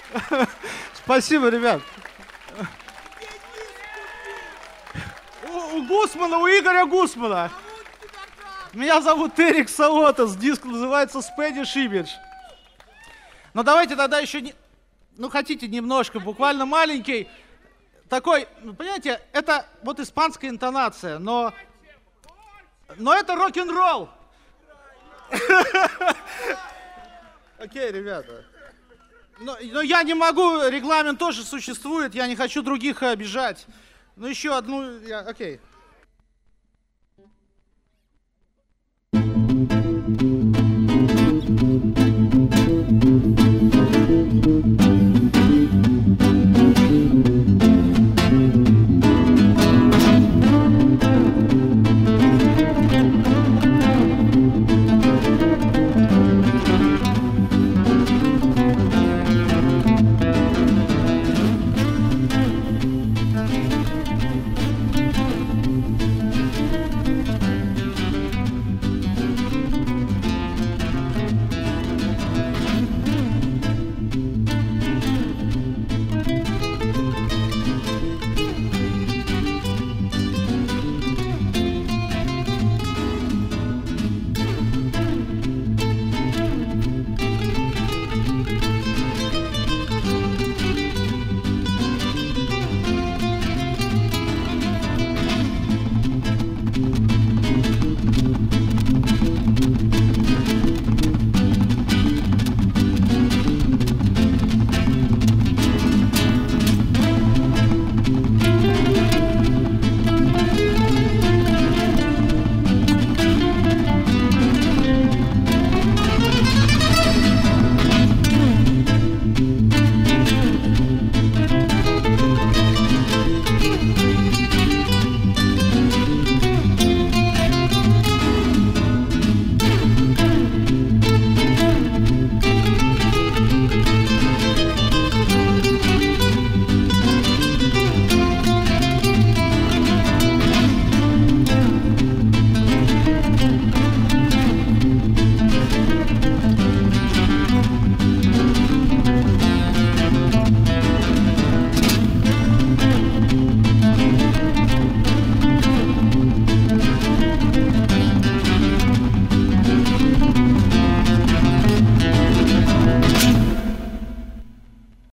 Спасибо, ребят. У Гусмана, у Игоря Гусмана. Меня зовут Эрик Саотас, диск называется Spanish Image. Но давайте тогда еще, хотите немножко, буквально маленький, такой, понимаете, это вот испанская интонация, но это рок-н-ролл. Окей, ребята. Но я не могу, регламент тоже существует, я не хочу других обижать. Ну еще одну, окей.